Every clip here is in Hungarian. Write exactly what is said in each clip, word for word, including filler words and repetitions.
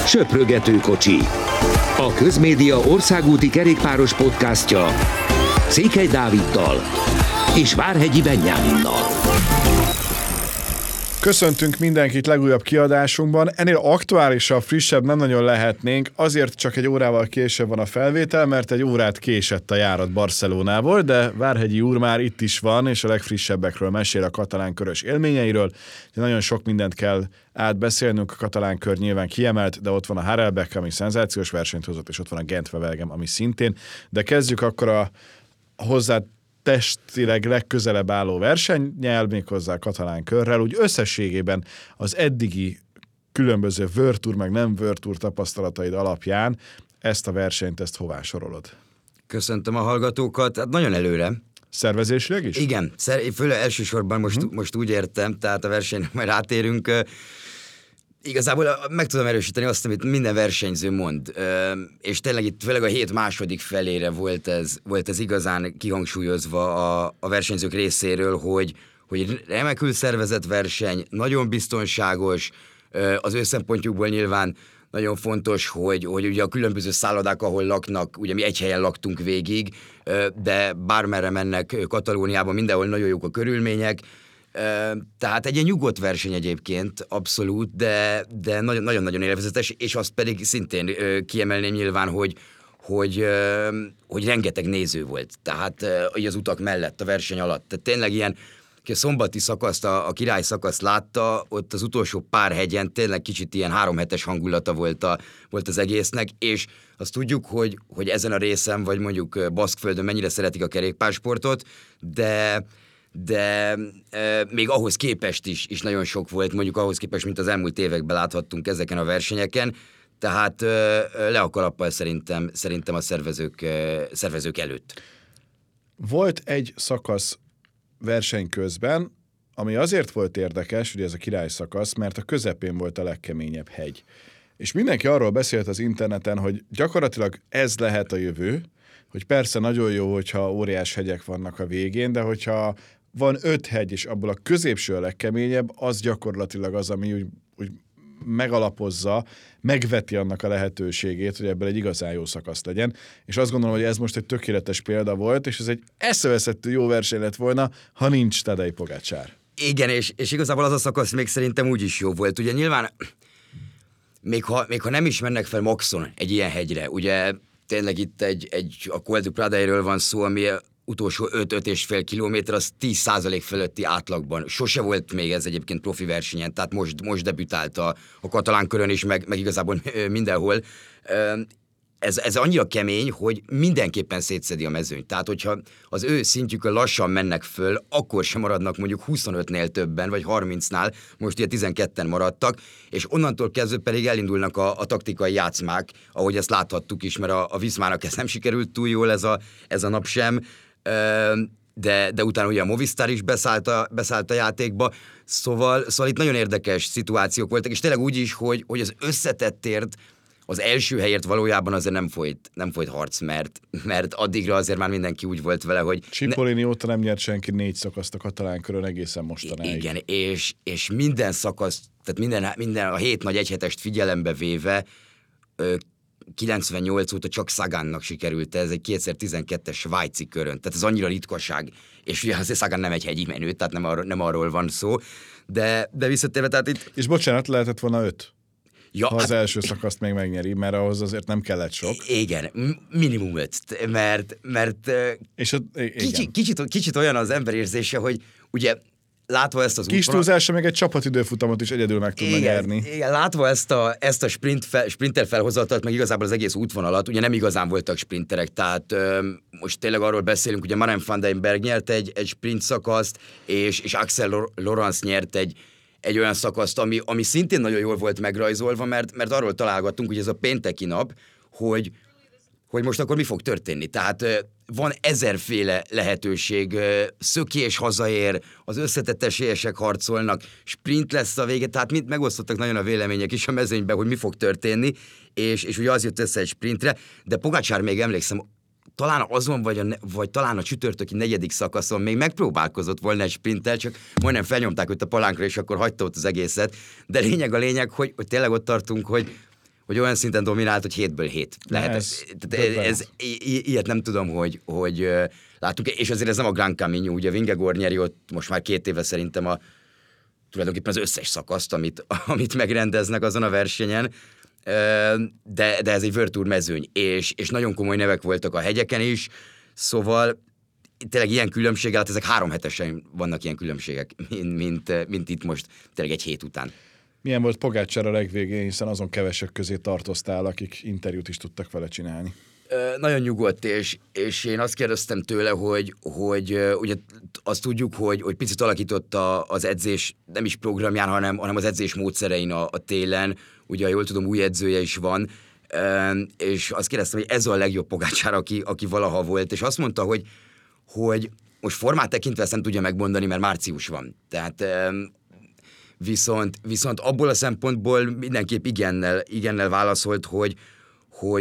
Söprögető kocsi. A Közmédia országúti kerékpáros podcastja Székely Dáviddal és Várhegyi Benyáminnal. Köszöntünk mindenkit legújabb kiadásunkban. Ennél aktuálisabb, frissebb nem nagyon lehetnénk, azért csak egy órával később van a felvétel, mert egy órát késett a járat Barcelonából, de Várhegyi úr már itt is van, és a legfrissebbekről mesél a katalán körös élményeiről. Nagyon sok mindent kell átbeszélnünk, a katalán kör nyilván kiemelt, de ott van a Harelbeke, ami szenzációs versenyt hozott, és ott van a Gent-Wevelgem, ami szintén. De kezdjük akkor a hozzá testileg legközelebb álló versennyel, méghozzá a katalán körrel, úgy összességében az eddigi különböző World Tour, meg nem World Tour tapasztalataid alapján ezt a versenyt, ezt hová sorolod? Köszöntöm a hallgatókat, hát nagyon előre. Szervezésileg is? Igen, szer- főleg elsősorban most, hmm. most úgy értem, tehát a versenyre majd rátérünk. Igazából meg tudom erősíteni azt, amit minden versenyző mond, és tényleg itt főleg a hét második felére volt ez, volt ez igazán kihangsúlyozva a, a versenyzők részéről, hogy, hogy remekül szervezett verseny, nagyon biztonságos, az ő szempontjukból nyilván nagyon fontos, hogy, hogy ugye a különböző szállodák, ahol laknak, ugye mi egy helyen laktunk végig, de bármerre mennek Katalóniában, mindenhol nagyon jók a körülmények. Tehát egy ilyen nyugodt verseny egyébként, abszolút, de, de nagyon, nagyon-nagyon élvezetes, és azt pedig szintén kiemelném nyilván, hogy, hogy, hogy rengeteg néző volt, tehát az utak mellett, a verseny alatt. Tehát tényleg ilyen, aki a szombati szakaszt, a, a király szakaszt látta, ott az utolsó pár hegyen tényleg kicsit ilyen háromhetes hangulata volt, a, volt az egésznek, és azt tudjuk, hogy, hogy ezen a részen, vagy mondjuk Baszkföldön mennyire szeretik a kerékpársportot, de de e, még ahhoz képest is, is nagyon sok volt, mondjuk ahhoz képest, mint az elmúlt években láthattunk ezeken a versenyeken, tehát e, le a kalappal szerintem, szerintem a szervezők, e, szervezők előtt. Volt egy szakasz verseny közben, ami azért volt érdekes, ugye ez a király szakasz, mert a közepén volt a legkeményebb hegy. És mindenki arról beszélt az interneten, hogy gyakorlatilag ez lehet a jövő, hogy persze nagyon jó, hogyha óriás hegyek vannak a végén, de hogyha van öt hegy, és abból a középső a legkeményebb, az gyakorlatilag az, ami úgy, úgy megalapozza, megveti annak a lehetőségét, hogy ebből egy igazán jó szakasz legyen. És azt gondolom, hogy ez most egy tökéletes példa volt, és ez egy eszeveszettő jó verseny lett volna, ha nincs Tadej Pogačar. Igen, és, és igazából az a szakasz még szerintem úgy is jó volt. Ugye nyilván, még ha, még ha nem is mennek fel maxon egy ilyen hegyre, ugye tényleg itt egy, egy a Col du Pradeiről van szó, ami utolsó öt-öt és fél kilométer, az tíz százalék fölötti átlagban. Sose volt még ez egyébként profi versenyen, tehát most, most debütált a, a katalán körön is, meg, meg igazából mindenhol. Ez, ez annyira kemény, hogy mindenképpen szétszedi a mezőnyt. Tehát, hogyha az ő szintjükön lassan mennek föl, akkor sem maradnak mondjuk huszonötnél többen, vagy harmincnál, most ugye tizenketten maradtak, és onnantól kezdve pedig elindulnak a, a taktikai játszmák, ahogy ezt láthattuk is, mert a, a Viszmának ez nem sikerült túl jól ez a, ez a nap sem, de, de utána ugye a Movistar is beszállt a, beszállt a játékba, szóval, szóval itt nagyon érdekes szituációk voltak, és tényleg úgy is, hogy, hogy az összetettért az első helyért valójában azért nem folyt, nem folyt harc, mert, mert addigra azért már mindenki úgy volt vele, hogy... Cipollini ne... óta nem nyert senki négy szakaszt a katalán körön egészen mostanáig. Igen, és, és minden szakasz, tehát minden, minden a hét nagy egyhetest figyelembe véve, kilencvennyolc óta csak Sagannak sikerült ez egy kétezer-tizenkettes svájci körön, tehát ez annyira ritkaság, és ugye azért Sagan nem egy hegyi menő, tehát nem, arról, nem arról van szó, de, de visszatérve, tehát itt... És bocsánat, lehetett volna öt? Ja, ha az hát, első szakaszt még megnyeri, mert ahhoz azért nem kellett sok. Igen, minimum öt, mert, mert és a, kicsit, kicsit, kicsit olyan az ember érzése, hogy ugye látva ezt az kis túlzásra még egy csapatidőfutamot is egyedül meg tudna nyerni. Igen, látva ezt a, ezt a sprint fel, sprinter felhozatalt, meg igazából az egész útvonalat, ugye nem igazán voltak sprinterek, tehát ö, most tényleg arról beszélünk, ugye Maren van den Berg nyert egy, egy sprint szakaszt, és, és Axel Lorence nyert egy egy olyan szakaszt, ami, ami szintén nagyon jól volt megrajzolva, mert, mert arról találgattunk, hogy ez a pénteki nap, hogy, hogy most akkor mi fog történni. Tehát van ezerféle lehetőség, szökés hazaér, az összetett esélyesek harcolnak, sprint lesz a vége, tehát mind megosztottak nagyon a vélemények is a mezőnyben, hogy mi fog történni, és, és ugye az jött össze egy sprintre, de Pogačar még emlékszem, talán azon, vagy, a, vagy talán a csütörtöki negyedik szakaszon még megpróbálkozott volna egy sprinttel, csak majdnem felnyomták őt a palánkra, és akkor hagyta ott az egészet. De lényeg a lényeg, hogy, hogy tényleg ott tartunk, hogy, hogy olyan szinten dominált, hogy hétből hét lehet. Ez, ez, ez, i- ilyet nem tudom, hogy, hogy látunk, és azért ez nem a Gran Camino, ugye Vingegaard nyeri ott most már két éve szerintem a tulajdonképpen az összes szakaszt, amit, amit megrendeznek azon a versenyen, de, de ez egy World Tour mezőny, és, és nagyon komoly nevek voltak a hegyeken is, szóval tényleg ilyen különbséggel, hát ezek három hetesen vannak ilyen különbségek, mint, mint, mint itt most tényleg egy hét után. Milyen volt Pogačar a legvégén, hiszen azon kevesek közé tartoztál, akik interjút is tudtak vele csinálni? Nagyon nyugodt, és, és én azt kérdeztem tőle, hogy, hogy ugye azt tudjuk, hogy, hogy picit alakította az edzés, nem is programján, hanem, hanem az edzés módszerein a, a télen, ugye jól tudom, új edzője is van, és azt kérdeztem, hogy ez a legjobb Pogačar, aki, aki valaha volt, és azt mondta, hogy, hogy most formát tekintve ezt nem tudja megmondani, mert március van. Tehát viszont, viszont abból a szempontból mindenképp igennel, igennel válaszolt, hogy, hogy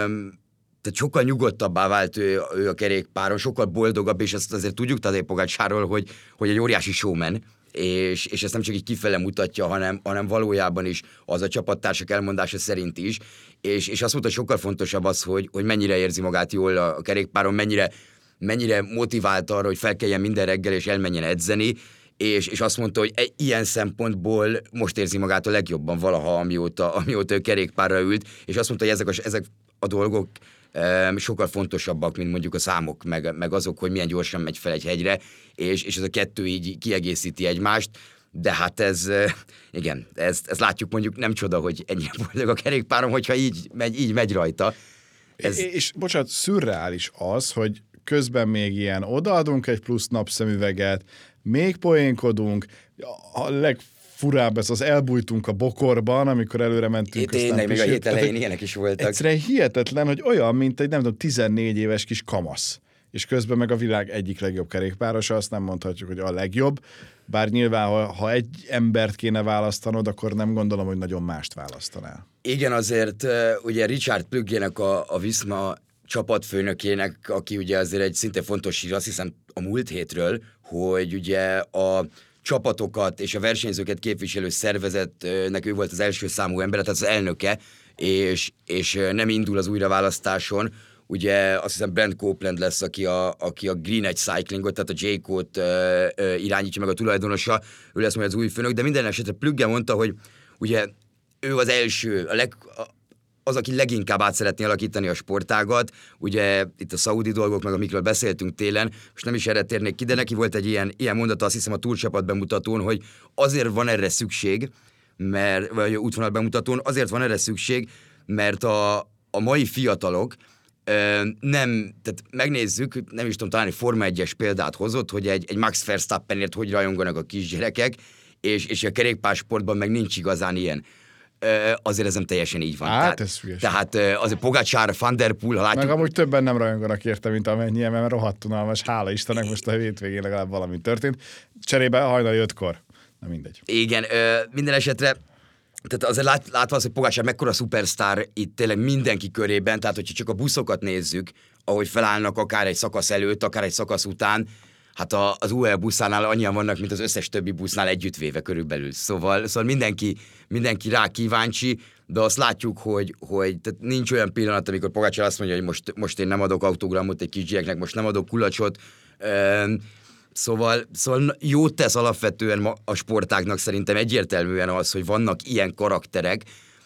tehát sokkal nyugodtabbá vált ő, ő a kerékpáron, sokkal boldogabb, és ezt azért tudjuk Tadej Pogačarról, hogy, hogy egy óriási showman, és, és ezt nem csak így kifele mutatja, hanem, hanem valójában is az a csapattársak elmondása szerint is, és, és azt mondta, hogy sokkal fontosabb az, hogy, hogy mennyire érzi magát jól a, a kerékpáron, mennyire, mennyire motivált arra, hogy felkeljen minden reggel és elmenjen edzeni, és, és azt mondta, hogy egy, ilyen szempontból most érzi magát a legjobban valaha, amióta, amióta ő kerékpárra ült, és azt mondta, hogy ezek a, ezek a dolgok e, sokkal fontosabbak, mint mondjuk a számok, meg, meg azok, hogy milyen gyorsan megy fel egy hegyre, és, és ez a kettő így kiegészíti egymást, de hát ez, igen, ezt, ezt látjuk mondjuk, nem csoda, hogy ennyire boldog a kerékpárom, hogyha így megy, így megy rajta. Ez... És, és bocsánat, szürreális az, hogy közben még ilyen odaadunk egy plusz napszemüveget, még poénkodunk, a legfurább ez az elbújtunk a bokorban, amikor előre mentünk. Tényleg, még a hét elején ilyenek is voltak. Egyszerűen hihetetlen, hogy olyan, mint egy nem tudom, tizennégy éves kis kamasz. És közben meg a világ egyik legjobb kerékpárosa, azt nem mondhatjuk, hogy a legjobb, bár nyilván, ha, ha egy embert kéne választanod, akkor nem gondolom, hogy nagyon mást választanál. Igen, azért ugye Richard Plugének a, a Visma csapatfőnökének, aki ugye azért egy szinte fontos hír, azt hiszem a múlt hétről, hogy ugye a csapatokat és a versenyzőket képviselő szervezetnek ő volt az első számú ember, tehát az elnöke, és, és nem indul az újraválasztáson. Ugye azt hiszem Brent Copeland lesz, aki a, aki a Green Edge Cyclingot, tehát a J-Code uh, uh, irányítja meg a tulajdonosa, ő lesz majd az új főnök, de minden esetre Plugge mondta, hogy ugye ő az első, a leg, az, aki leginkább át szeretné alakítani a sportágat, ugye itt a szaudi dolgok, meg amikről beszéltünk télen, most nem is erre térnék ki, de neki volt egy ilyen, ilyen mondata, azt hiszem a túrcsapat bemutatón, hogy azért van erre szükség, mert, vagy útvonal bemutatón, azért van erre szükség, mert a, a mai fiatalok ö, nem, tehát megnézzük, nem is tudom, talán egy Forma egyes példát hozott, hogy egy, egy Max Verstappenért hogy rajonganak a kisgyerekek, és, és a kerékpársportban meg nincs igazán ilyen. Azért ez nem teljesen így van. Hát, tehát, ez hülyes. Tehát azért Pogačar, Van der Poel, ha látjuk... Meg amúgy többen nem rajonganak érte, mint amennyien, mert rohadt unalmas, hála Istennek, most a hétvégén legalább valami történt. Cserébe hajnali ötkor. Na mindegy. Igen, minden esetre, tehát azért lát, látva az, hogy Pogačar mekkora szupersztár itt tényleg mindenki körében, tehát hogyha csak a buszokat nézzük, ahogy felállnak akár egy szakasz előtt, akár egy szakasz után, hát a, az u á e buszánál annyian vannak, mint az összes többi busznál együttvéve körülbelül. Szóval, szóval mindenki, mindenki rá kíváncsi, de azt látjuk, hogy, hogy tehát nincs olyan pillanat, amikor Pogačar azt mondja, hogy most, most én nem adok autogramot egy kisgyereknek, most nem adok kulacsot. Üm, szóval, szóval jót tesz alapvetően a sportágnak szerintem egyértelműen az, hogy vannak ilyen karakterek.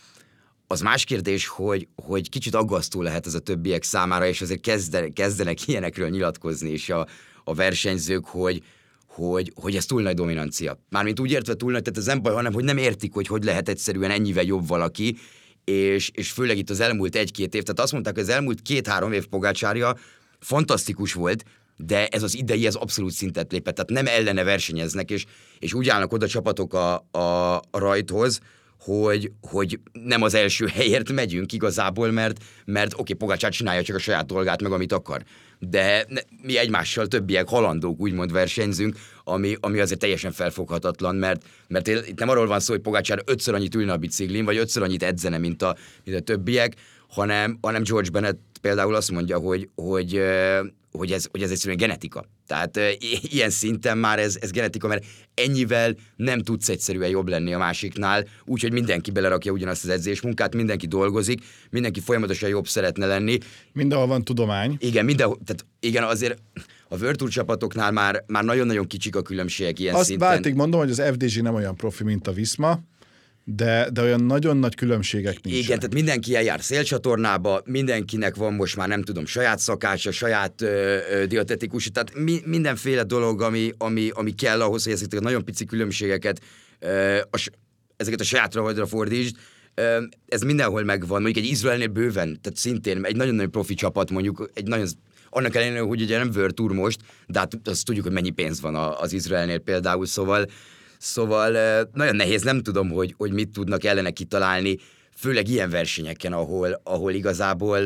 Az más kérdés, hogy, hogy kicsit aggasztó lehet ez a többiek számára, és azért kezdenek, kezdenek ilyenekről nyilatkozni is a a versenyzők, hogy, hogy, hogy ez túl nagy dominancia. Mármint úgy értve túl nagy, tehát ez nem baj, hanem hogy nem értik, hogy hogy lehet egyszerűen ennyivel jobb valaki, és, és főleg itt az elmúlt egy-két év, tehát azt mondták, hogy az elmúlt két-három év Pogačarja fantasztikus volt, de ez az idei, ez abszolút szintet lépett, tehát nem ellene versenyeznek, és, és úgy állnak oda csapatok a, a, a rajthoz, hogy, hogy nem az első helyért megyünk igazából, mert, mert oké, okay, Pogačar csinálja csak a saját dolgát, meg amit akar. De ne, mi egymással többiek halandók úgymond versenyzünk, ami, ami azért teljesen felfoghatatlan, mert, mert itt nem arról van szó, hogy Pogačar ötször annyit ülne a biciklin, vagy ötször annyit edzene, mint a, mint a többiek, hanem, hanem George Bennett például azt mondja, hogy, hogy, hogy, ez, hogy ez egyszerűen genetika. Tehát ilyen szinten már ez, ez genetika, mert ennyivel nem tudsz egyszerűen jobb lenni a másiknál, úgyhogy mindenki belerakja ugyanazt az edzésmunkát, mindenki dolgozik, mindenki folyamatosan jobb szeretne lenni. Mindenhol van tudomány. Igen, mindenhol, tehát igen, azért a World Tour csapatoknál már, már nagyon-nagyon kicsik a különbségek ilyen Azt szinten. váltig mondom, hogy az ef dé gé nem olyan profi, mint a Visma, de, de olyan nagyon nagy különbségek nincsenek. Igen, tehát mindenki eljár szélcsatornába, mindenkinek van most már nem tudom, saját szakácsa, saját ö, ö, dietetikus, tehát mi, mindenféle dolog, ami, ami, ami kell ahhoz, hogy ezeket a nagyon pici különbségeket, ö, a, ezeket a sajátra hajdra fordítsd. Ö, ez mindenhol megvan, mondjuk egy Izraelnél bőven, tehát szintén egy nagyon-nagyon profi csapat, mondjuk egy nagyon, annak ellenére, hogy ugye nem World Tour most, de hát azt tudjuk, hogy mennyi pénz van az Izraelnél például, szóval Szóval nagyon nehéz, nem tudom, hogy, hogy mit tudnak ellene kitalálni, főleg ilyen versenyeken, ahol, ahol igazából...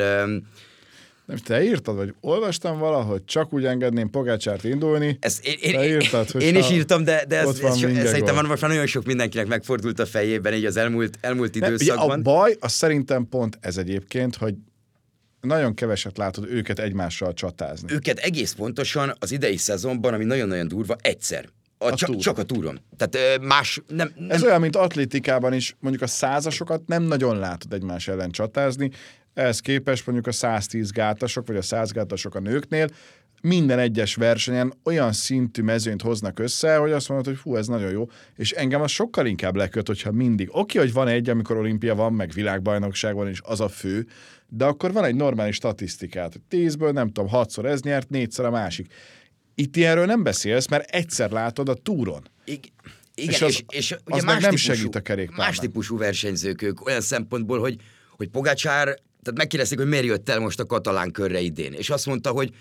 Nem, te írtad, vagy olvastam valahogy, csak úgy engedném Pogácsárt indulni. Ezt én, én, te írtad, hogy én is írtam, de, de ez, ez, ez, ez szerintem van, most már nagyon sok mindenkinek megfordult a fejében így az elmúlt, elmúlt időszakban. A baj, az szerintem pont ez egyébként, hogy nagyon keveset látod őket egymással csatázni. Őket egész pontosan az idei szezonban, ami nagyon-nagyon durva, egyszer. A a csak, csak a túron. Tehát más... Nem, nem... Ez olyan, mint atlétikában is, mondjuk a százasokat nem nagyon látod egymás ellen csatázni, ehhez képest mondjuk a száztíz gátasok, vagy a száz gátasok a nőknél minden egyes versenyen olyan szintű mezőnyt hoznak össze, hogy azt mondod, hogy hú, ez nagyon jó, és engem az sokkal inkább leköt, hogyha mindig. Oké, hogy van egy, amikor olimpia van, meg világbajnokság van, és az a fő, de akkor van egy normális statisztikát, hogy tízből nem tudom, hatszor ez nyert, négyszer a másik. Itt ilyenről nem beszélsz, mert egyszer látod a túron. Igen, és, az, és, és ugye az más meg nem típusú, segít a kerékpárban. Más típusú versenyzők ők, olyan szempontból, hogy, hogy Pogačar, tehát megkérdezték, hogy miért jött el most a katalán körre idén, és azt mondta, hogy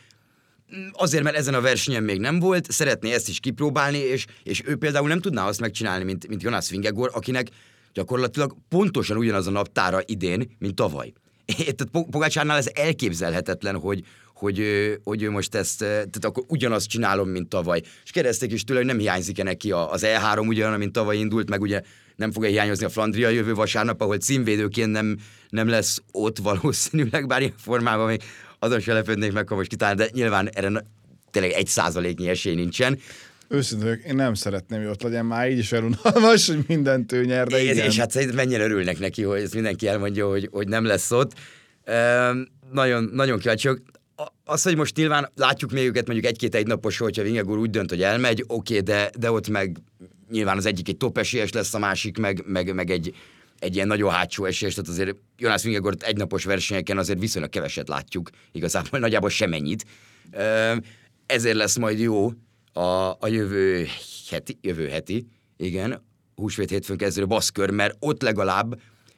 azért, mert ezen a versenyen még nem volt, szeretné ezt is kipróbálni, és, és ő például nem tudná azt megcsinálni, mint, mint Jonas Vingegaard, akinek gyakorlatilag pontosan ugyanaz a naptára idén, mint tavaly. Tehát Pogačarnál ez elképzelhetetlen, hogy, hogy, hogy ő most ezt, tehát akkor ugyanazt csinálom, mint tavaly. És kérdezték is tőle, hogy nem hiányzik-e neki az E három ugyanaz, mint tavaly indult, meg ugye nem fog-e hiányozni a Flandria jövő vasárnap, ahol címvédőként nem, nem lesz ott valószínűleg, bár ilyen formában még azon se lepődnék meg, ha most kitálni, de nyilván erre tényleg egy százaléknyi esély nincsen. Őszintén, én nem szeretném, hogy ott legyen, már így is elunalmas, hogy mindent ő nyer, de igen. És hát szerintem mennyire örülnek neki, hogy ezt mindenki elmondja, hogy, hogy nem lesz ott. Ehm, nagyon, nagyon kíváncsiak. Az, hogy most nyilván látjuk még őket mondjuk egy-két egynapos, hogyha Vingegaard úgy dönt, hogy elmegy, oké, okay, de, de ott meg nyilván az egyik egy top esélyes lesz, a másik meg, meg, meg egy, egy ilyen nagyon hátsó esélyes, tehát azért Jonas Vingegaard egynapos versenyeken azért viszonylag keveset látjuk, igazából nagyjából semennyit. Ehm, ezért lesz majd jó a, a jövő heti, jövő heti, igen, húsvét hétfőn kezdődő baszkör, mert ott legalább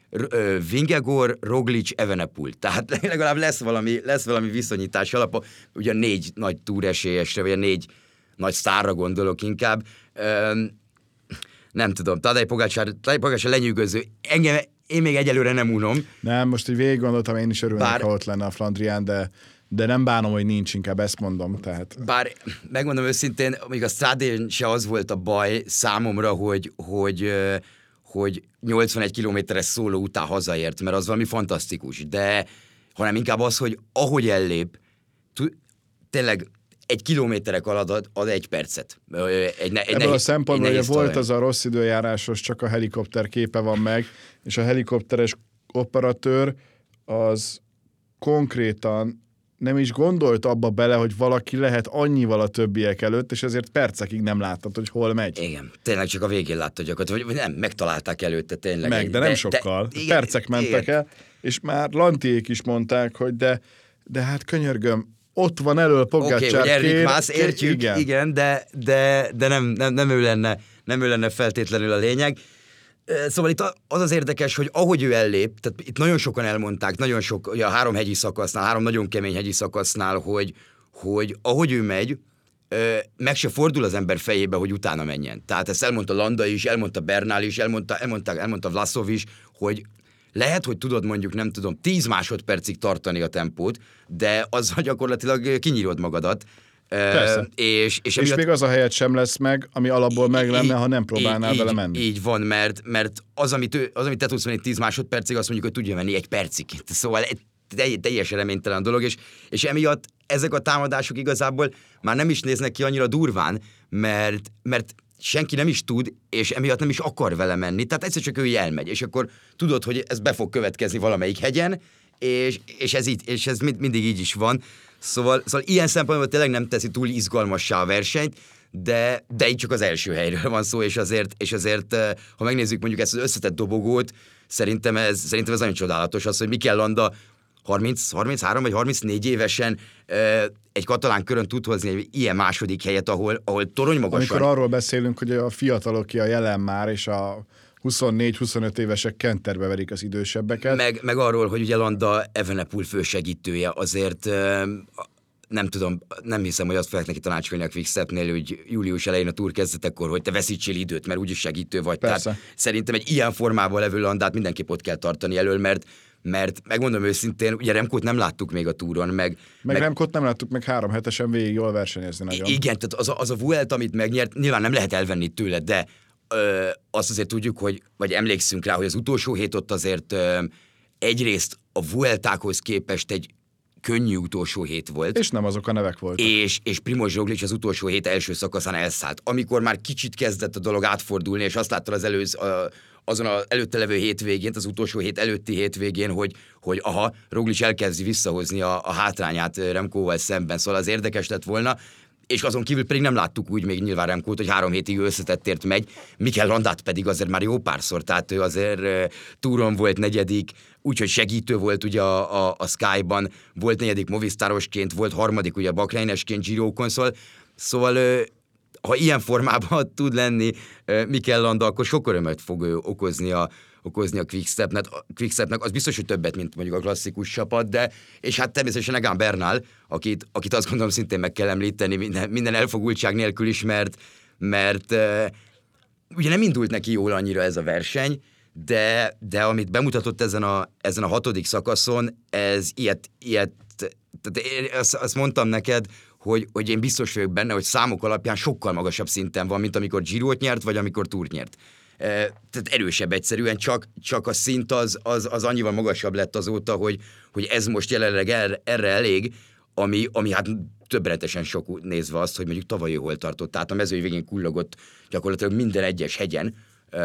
Vingegaard, Roglic, Evenepoel. Tehát legalább lesz valami, lesz valami viszonyítás alapa, ugye négy nagy túresélyesre, vagy a négy nagy sztárra gondolok inkább. Üm, nem tudom, Tadej Pogačar, Tadej Pogačar lenyűgöző. Engem, én még egyelőre nem unom. Nem, most így végig gondoltam, én is örülnék, Bár... ha ott lenne a Flandrián, de de nem bánom, hogy nincs, inkább ezt mondom. Tehát. Bár megmondom őszintén, még a Strádén se az volt a baj számomra, hogy, hogy, hogy nyolcvanegy kilométeres szóló után hazaért, mert az valami fantasztikus, de hanem inkább az, hogy ahogy ellép, tényleg egy kilométerek alatt ad, ad egy percet. Egy, egy Ebből nehéz, a szempontból, hogy volt talaj. az a rossz időjárásos, csak a helikopter képe van meg, és a helikopteres operatőr az konkrétan nem is gondolt abba bele, hogy valaki lehet annyival a többiek előtt, és ezért percekig nem láttad, hogy hol megy. Igen, tényleg csak a végén láttad gyakorlatilag, vagy nem, megtalálták előtte tényleg. Meg, de nem de, sokkal. De, igen, percek mentek igen. el, és már Lantiék is mondták, hogy de, de hát könyörgöm, ott van elől Pogačar. Oké, okay, hogy Enric Mas, értjük, igen, igen de, de, de nem, nem, nem, ő lenne, nem ő lenne feltétlenül a lényeg. Szóval itt az az érdekes, hogy ahogy ő ellép, tehát itt nagyon sokan elmondták, nagyon sok, ugye a három hegyi szakasznál, három nagyon kemény hegyi szakasznál, hogy, hogy ahogy ő megy, meg se fordul az ember fejébe, hogy utána menjen. Tehát ezt elmondta Landa is, elmondta Bernal is, elmondta, elmondta, elmondta Vlasov is, hogy lehet, hogy tudod mondjuk, nem tudom, tíz másodpercig tartani a tempót, de azzal gyakorlatilag kinyírod magadat. Persze. És, és, és még az a helyet sem lesz meg, ami alapból meg lenne, ha nem próbálnál így, vele menni. Így van, mert, mert az, amit, ő, az, amit te tudsz menni tíz másodpercig, azt mondjuk, hogy tudja menni egy percig. Szóval teljesen reménytelen dolog, és, és emiatt ezek a támadások igazából már nem is néznek ki annyira durván, mert, mert senki nem is tud, és emiatt nem is akar vele menni, tehát egyszer csak ő elmegy, és akkor tudod, hogy ez be fog következni valamelyik hegyen, és, és ez, így, és ez mind, mindig így is van. Szóval, szóval ilyen szempontból tényleg nem teszi túl izgalmassá a versenyt, de, de így csak az első helyről van szó, és azért, és azért, ha megnézzük mondjuk ezt az összetett dobogót, szerintem ez, szerintem ez nagyon csodálatos az, hogy Mikel Landa harminc, harminchárom vagy harmincnégy évesen egy katalán körön tud hozni egy ilyen második helyet, ahol, ahol torony magasan. Amikor arról beszélünk, hogy a fiatalok ki a jelen már, és a huszonnégy-huszonöt évesek kenterbe verik az idősebbeket. Meg, meg arról, hogy ugye Landa Evenepoel fősegítője, azért nem tudom, nem hiszem, hogy azt fogják neki tanácsolni a Quickstepnél, hogy július elején a túr kezdetekor, hogy te veszítsél időt, mert úgyis segítő vagy. Persze. Tehát szerintem egy ilyen formában levő Landát mindenképp ott kell tartani elől, mert mert megmondom őszintén, ugye Remkót nem láttuk még a túron, meg... Meg, meg Remkót nem láttuk meg három hetesen végig jól versenyezni nagyon. Igen, tehát az a, az a Vuelta, amit megnyert, nyilván nem lehet elvenni tőle, de ö, azt azért tudjuk, hogy, vagy emlékszünk rá, hogy az utolsó hét ott azért ö, egyrészt a Vueltákhoz képest egy könnyű utolsó hét volt. És nem azok a nevek voltak. És, és Primož Roglič az utolsó hét első szakaszán elszállt. Amikor már kicsit kezdett a dolog átfordulni, és azt láttad az előző... A, azon az előtte levő hétvégén, az utolsó hét előtti hétvégén, hogy, hogy aha, Roglič elkezdi visszahozni a, a hátrányát Remkóval szemben, szóval az érdekes lett volna, és azon kívül pedig nem láttuk úgy még nyilván Remkót, hogy három hétig összetettért megy, Mikel Landát pedig azért már jó párszor, tehát ő azért uh, túron volt negyedik, úgyhogy segítő volt ugye a, a, a Sky-ban, volt negyedik Movistárosként, volt harmadik ugye Bakrainesként Girokon, szóval, szóval uh, ha ilyen formában tud lenni uh, Mikel Landa, akkor sok örömöt fog uh, okozni a, okozni a Quickstepnek. A Quickstepnek az biztos, hogy többet, mint mondjuk a klasszikus csapat, de és hát természetesen Egan Bernal, akit, akit azt gondolom szintén meg kell említeni minden, minden elfogultság nélkül is, mert, mert uh, ugye nem indult neki jól annyira ez a verseny, de, de amit bemutatott ezen a, ezen a hatodik szakaszon, ez ilyet, ilyet tehát én azt, azt mondtam neked, hogy, hogy én biztos vagyok benne, hogy számok alapján sokkal magasabb szinten van, mint amikor Girót nyert, vagy amikor Tourt nyert. E, tehát erősebb egyszerűen, csak, csak a szint az, az, az annyival magasabb lett azóta, hogy, hogy ez most jelenleg erre, erre elég, ami, ami hát többretesen sok nézve azt, hogy mondjuk tavaly hol tartott. Tehát a mezőny végén kullogott gyakorlatilag minden egyes hegyen,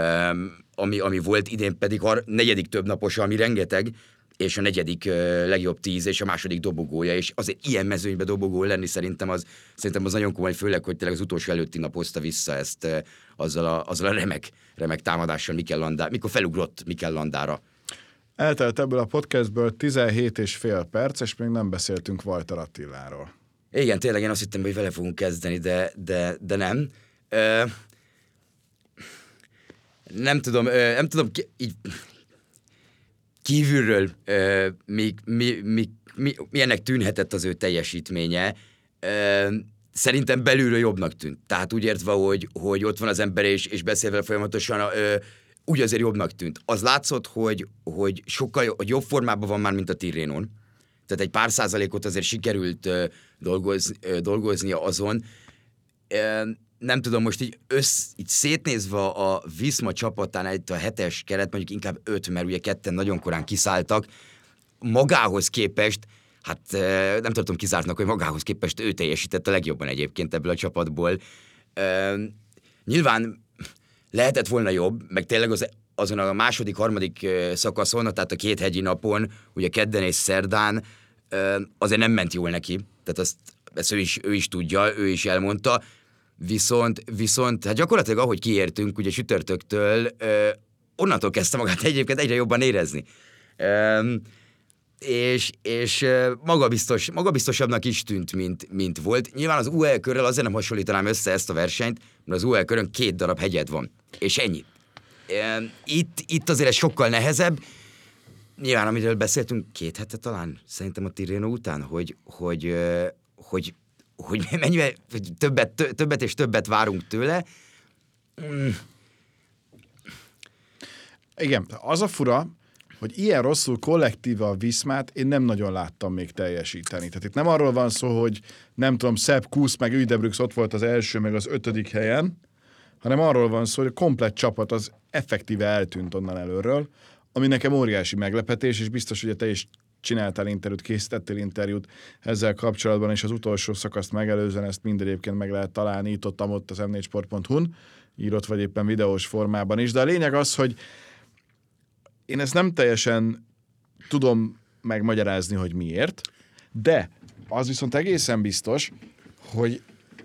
ami, ami volt, idén pedig a negyedik többnapos, ami rengeteg, és a negyedik uh, legjobb tíz, és a második dobogója, és azért ilyen mezőnybe dobogó lenni szerintem az, szerintem az nagyon komoly, főleg, hogy tényleg az utolsó előtti nap hozta vissza ezt uh, azzal, a, azzal a remek, remek támadással Mikel Landára, mikor felugrott Mikel Landára. Eltelt ebből a podcastből tizenhét és fél perc, és még nem beszéltünk Walter Attiláról. Igen, tényleg én azt hittem, hogy vele fogunk kezdeni, de, de, de nem. Uh, nem tudom, uh, nem tudom, így... kívülről uh, mi, mi, mi, mi, milyennek tűnhetett az ő teljesítménye, uh, szerintem belülről jobbnak tűnt. Tehát úgy értve, hogy, hogy ott van az ember és, és beszél vele folyamatosan, uh, úgy azért jobbnak tűnt. Az látszott, hogy, hogy sokkal jobb, hogy jobb formában van már, mint a Tirrenon. Tehát egy pár százalékot azért sikerült uh, dolgoz, uh, dolgoznia azon. Uh, nem tudom, most így, össz, így szétnézve a Visma csapatán egy a hetes keret, mondjuk inkább öt, mert ugye ketten nagyon korán kiszálltak, magához képest, hát nem tartom kizártnak, hogy magához képest ő teljesített a legjobban egyébként ebből a csapatból. Nyilván lehetett volna jobb, meg tényleg az, azon a második, harmadik szakaszon, tehát a két hegyi napon, ugye kedden és szerdán, azért nem ment jól neki, tehát azt, ezt ő is, ő is tudja, ő is elmondta. Viszont, viszont hát gyakorlatilag ahogy kiértünk ugye sütörtöktől, ö, onnantól kezdte magát egyébként egyre jobban érezni. Ö, és és magabiztos, magabiztosabbnak is tűnt, mint, mint volt. Nyilván az u á é körrel azért nem hasonlítanám össze ezt a versenyt, mert az u á é körön két darab hegyed van, és ennyi. Ö, itt, itt azért ez sokkal nehezebb. Nyilván, amiről beszéltünk két hete talán, szerintem a Tirreno után, hogy, hogy, hogy hogy mennyivel többet, többet és többet várunk tőle. Mm. Igen, az a fura, hogy ilyen rosszul kollektíve a Viszmát én nem nagyon láttam még teljesíteni. Tehát itt nem arról van szó, hogy nem tudom, Sepp Kuss meg Uijtdebroeks ott volt az első, meg az ötödik helyen, hanem arról van szó, hogy a komplett csapat az effektíve eltűnt onnan előről, ami nekem óriási meglepetés, és biztos, hogy te is csináltál interjút, készítettél interjút ezzel kapcsolatban, és az utolsó szakaszt megelőzően ezt mind egyébként meg lehet találni itt ott, ott az em négy sport pont hu-n, írott vagy éppen videós formában is. De a lényeg az, hogy én ezt nem teljesen tudom megmagyarázni, hogy miért, de az viszont egészen biztos, hogy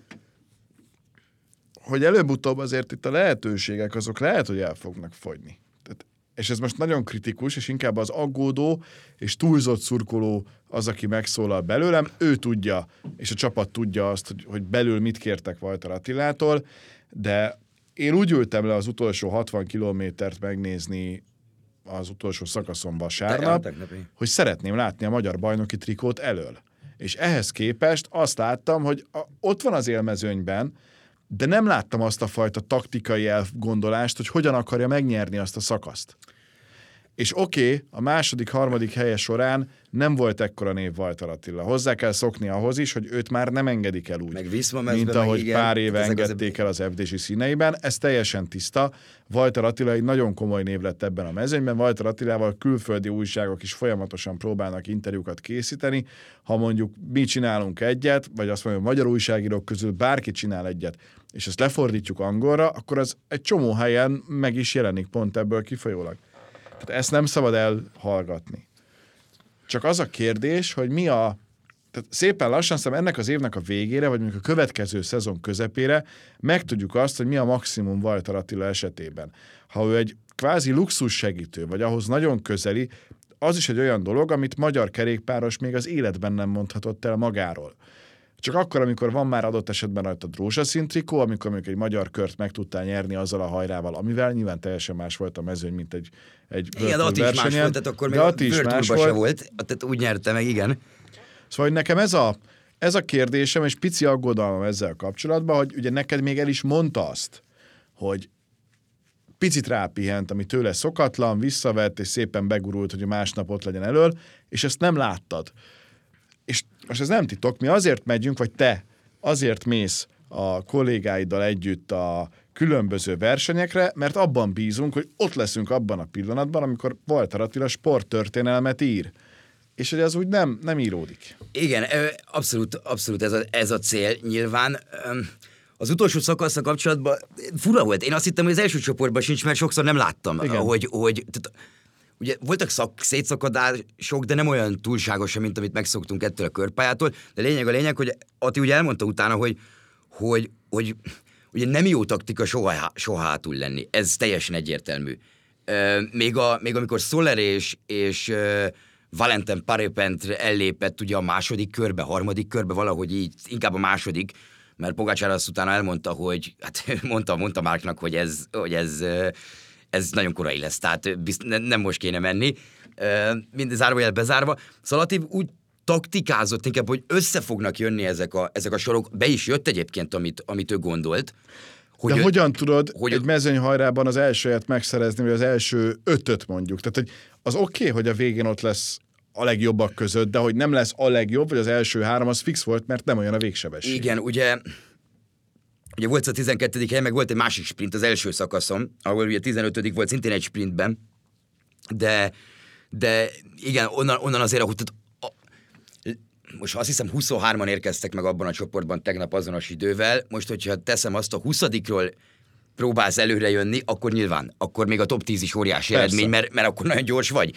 hogy előbb-utóbb azért itt a lehetőségek azok lehet, hogy el fognak fogyni. Tehát, és ez most nagyon kritikus, és inkább az aggódó és túlzott szurkoló az, aki megszólal belőlem, ő tudja, és a csapat tudja azt, hogy, hogy belül mit kértek Walter Attilától, de én úgy ültem le az utolsó hatvan kilométert megnézni az utolsó szakaszon vasárnap, hogy szeretném látni a magyar bajnoki trikót elől. És ehhez képest azt láttam, hogy a, ott van az élmezőnyben, de nem láttam azt a fajta taktikai elgondolást, hogy hogyan akarja megnyerni azt a szakaszt. És oké, okay, a második, harmadik helye során nem volt ekkora név Walter Attila. Hozzá kell szokni ahhoz is, hogy őt már nem engedik el úgy, meg mint ahogy igen, pár éve engedték el az ef dé zé színeiben. Ez teljesen tiszta. Walter Attila egy nagyon komoly név lett ebben a mezőnyben. Walter Attilával külföldi újságok is folyamatosan próbálnak interjúkat készíteni. Ha mondjuk mi csinálunk egyet, vagy azt mondjuk, magyar újságírók közül bárki csinál egyet, és ezt lefordítjuk angolra, akkor az egy csomó helyen meg is jelenik pont ebből kifolyólag. Tehát ezt nem szabad elhallgatni. Csak az a kérdés, hogy mi a... Tehát szépen lassan szerintem ennek az évnek a végére, vagy mondjuk a következő szezon közepére megtudjuk azt, hogy mi a maximum Walter Attila esetében. Ha ő egy kvázi luxus segítő, vagy ahhoz nagyon közeli, az is egy olyan dolog, amit magyar kerékpáros még az életben nem mondhatott el magáról. Csak akkor, amikor van már adott esetben rajtad rózsaszín trikó, amikor mondjuk egy magyar kört meg tudtál nyerni azzal a hajrával, amivel nyilván teljesen más volt a mezőny, mint egy, egy igen, Ati is más volt, tehát akkor még a World se volt, tehát úgy nyerte meg, igen. Szóval nekem ez a, ez a kérdésem, és pici aggodalmam ezzel kapcsolatban, hogy ugye neked még el is mondta azt, hogy picit rápihent, ami tőle szokatlan, visszavett, és szépen begurult, hogy a másnap ott legyen elől, és ezt nem láttad. És most ez nem titok, mi azért megyünk, vagy te azért mész a kollégáiddal együtt a különböző versenyekre, mert abban bízunk, hogy ott leszünk abban a pillanatban, amikor Walter Attila sporttörténelmet ír. És hogy ez úgy nem, nem íródik. Igen, abszolút, abszolút ez a, ez a cél nyilván. Az utolsó szakaszra kapcsolatban fura volt. Én azt hittem, hogy az első csoportban sincs, mert sokszor nem láttam, igen. hogy... hogy tehát, ugye voltak szak, szétszakadások, de nem olyan túlságosan, mint amit megszoktunk ettől a körpályától, de lényeg a lényeg, hogy Ati ugye elmondta utána, hogy, hogy, hogy ugye nem jó taktika soha, soha hátul lenni. Ez teljesen egyértelmű. Még, a, még amikor Soler és, és Valentin Parepent ellépett ugye a második körbe, harmadik körbe, valahogy így, inkább a második, mert Pogačar azt utána elmondta, hogy, hát mondta, mondta Márknak, hogy ez, hogy ez ez nagyon korai lesz, tehát bizt, ne, nem most kéne menni, minden zárójel bezárva. Szóval Ati úgy taktikázott inkább, hogy össze fognak jönni ezek a, ezek a sorok, be is jött egyébként, amit, amit ő gondolt. Hogy De ő, hogyan tudod hogy egy mezőnyhajrában az elsőjét megszerezni, vagy az első ötöt mondjuk? Tehát, hogy az oké, okay, hogy a végén ott lesz a legjobbak között, de hogy nem lesz a legjobb, vagy az első három, az fix volt, mert nem olyan a végsebesség. Igen, ugye... Ugye volt a tizenkettedik hely, meg volt egy másik sprint az első szakaszon, ahol ugye tizenötödik volt szintén egy sprintben, de, de igen, onnan, onnan azért, ahogy a, most azt hiszem huszonhárman érkeztek meg abban a csoportban tegnap azonos idővel, most hogyha teszem azt, a huszadikról próbálsz előre jönni, akkor nyilván, akkor még a top tíz is óriási Persze. eredmény, mert, mert akkor nagyon gyors vagy.